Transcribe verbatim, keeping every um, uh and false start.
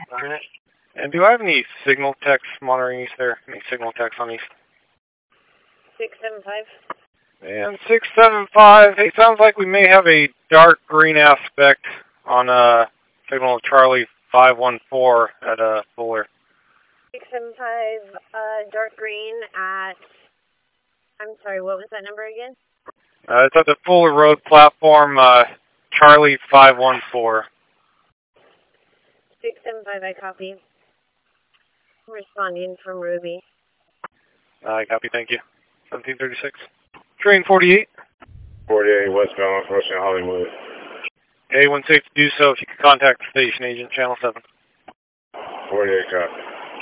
Alright. And do I have any signal text monitoring east there? Any signal text on east? six seven five. And six seven five, hey, sounds like we may have a dark green aspect on uh, signal Charlie five one four at uh, Fuller. six seven five, uh, dark green at, I'm sorry, what was that number again? Uh, it's at the Fuller Road platform, uh, Charlie five one four. six seven five, I copy. I'm responding from Ruby. I uh, copy, thank you. seventeen thirty-six. Train forty-eight. forty-eight westbound, approaching Hollywood. Hey, when safe to do so, if you could contact the station agent, channel seven. forty-eight copy.